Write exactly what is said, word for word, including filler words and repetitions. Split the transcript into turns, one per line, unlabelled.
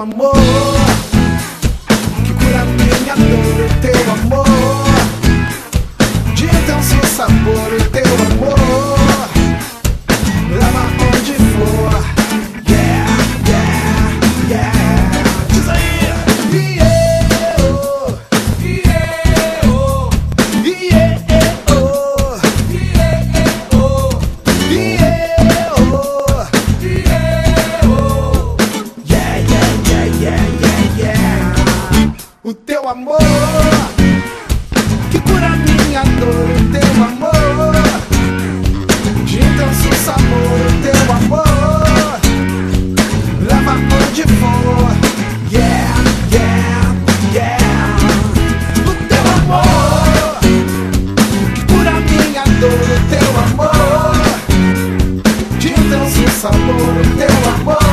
amor que cura minha dor, o teu amor de intenso sabor, o teu amor leva onde for. Yeah, yeah, yeah. Diz aí. Yeah, oh, yeah, oh, yeah, oh, yeah, oh, yeah, oh, yeah, oh. Yeah, yeah, yeah, yeah, yeah, yeah. O teu amor que cura minha dor, o teu amor de intenso sabor, o teu amor leva onde for. Yeah, yeah, yeah. O teu amor que cura minha dor, o teu amor de intenso sabor, o teu amor